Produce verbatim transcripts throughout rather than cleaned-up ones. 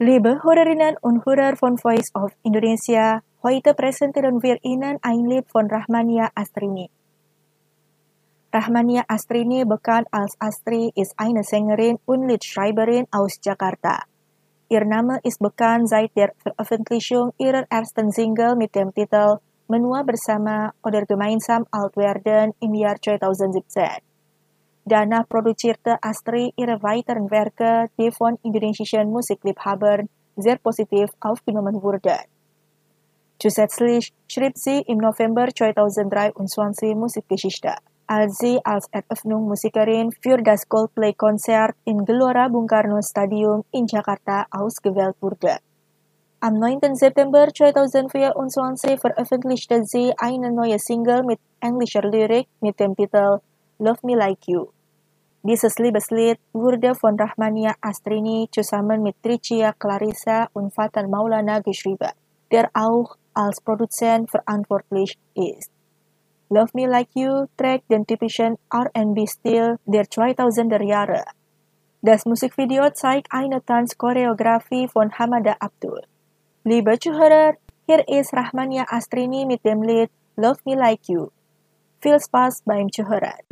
Liebe Hörerinnen und Hörer von Voice of Indonesia, heute präsentieren wir Ihnen ein Lied von Rahmania Astrini. Rahmania Astrini, bekannt als Astri, ist eine Sängerin und Liedschreiberin aus Jakarta. Ihr Name ist bekannt seit der Veröffentlichung ihrer ersten Single mit dem Titel Menua Bersama oder Gemeinsam Alt Werden im Jahr zweitausendsiebzehn. Danach produzierte Astri ihre weiteren Werke, die von indonesischen Musikliebhabern sehr positiv aufgenommen wurden. Zusätzlich schrieb sie im November zweitausenddreiundzwanzig Musikgeschichte, als sie als Eröffnungsmusikerin für das Coldplay-Konzert im Gelora Bung Karno Stadium in Jakarta ausgewählt wurde. Am neunten September zweitausendvierundzwanzig veröffentlichte sie eine neue Single mit englischer Lyrik mit dem Titel Love Me Like You. Dieses Liebeslied wurde von Rahmania Astrini zusammen mit Tricia Clarissa und Fatan Maulana geschrieben, der auch als Produzent verantwortlich ist. Love Me Like You trägt den typischen R and B-Stil der zweitausender Jahre. Das Musikvideo zeigt eine Tanzchoreografie von Hamada Abdul. Liebe Zuhörer, hier ist Rahmania Astrini mit dem Lied Love Me Like You. Viel Spaß beim Zuhören.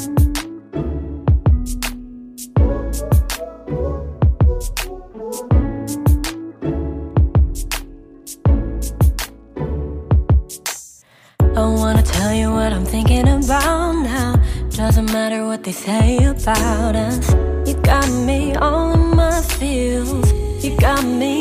I wanna tell you what I'm thinking about now. Doesn't matter what they say about us. You got me all in my feels. You got me